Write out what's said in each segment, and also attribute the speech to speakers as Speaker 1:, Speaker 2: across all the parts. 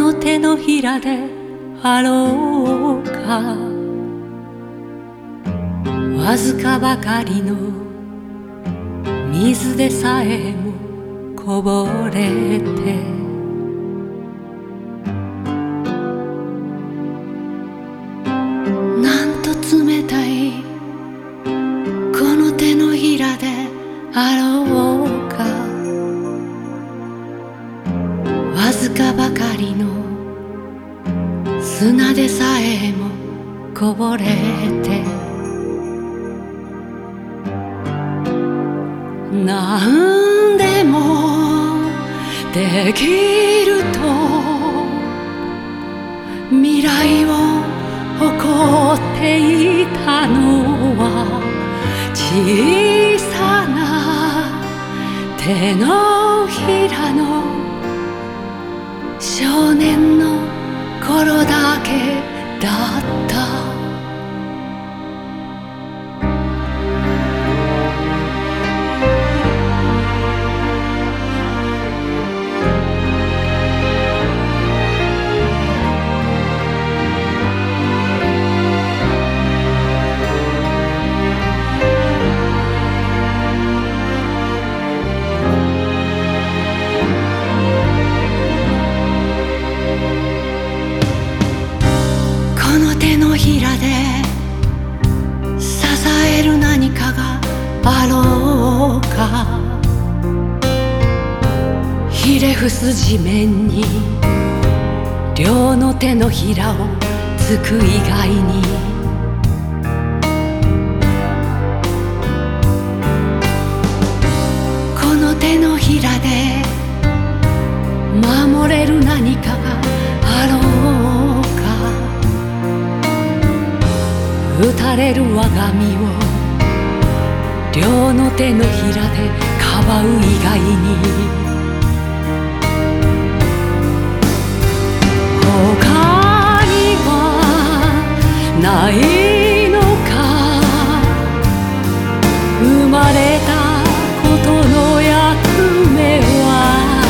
Speaker 1: の手のひらであろうか、わずかばかりの水でさえもこぼれて、なんと冷たいこの手のひらであろうか、わずかばかりの砂でさえもこぼれて、なんでもできると未来を誇っていたのは、小さな手のひらの少年の頃だけだった。この手のひらで支える何かがあろうか、ひれ伏す地面に両の手のひらをつく以外に、この手のひらで守れる何かがあろうか、打たれる我が身を両の手のひらでかばう以外に、他にはないのか、生まれたことの役目は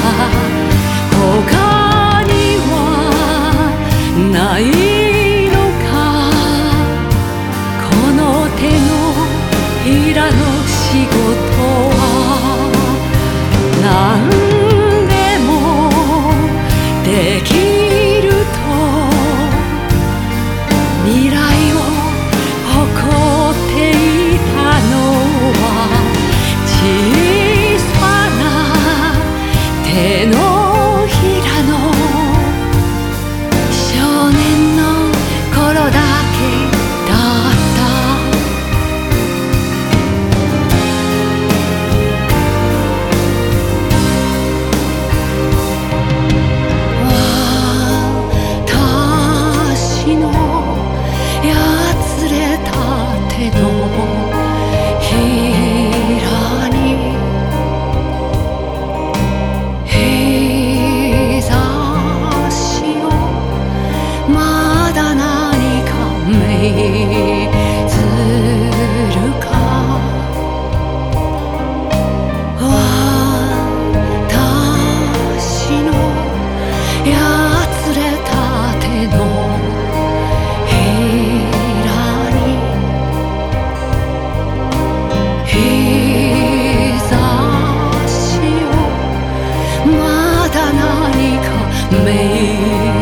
Speaker 1: 他にはないのか、この手のひらの仕事は何でもできると未来を誇っていたのは、小さな手のひらの少年の頃だけだった。私のやつれた手のひらに日差しをまだ何か目ずるか、私のやつれた手のひらに日差しをまだ何か目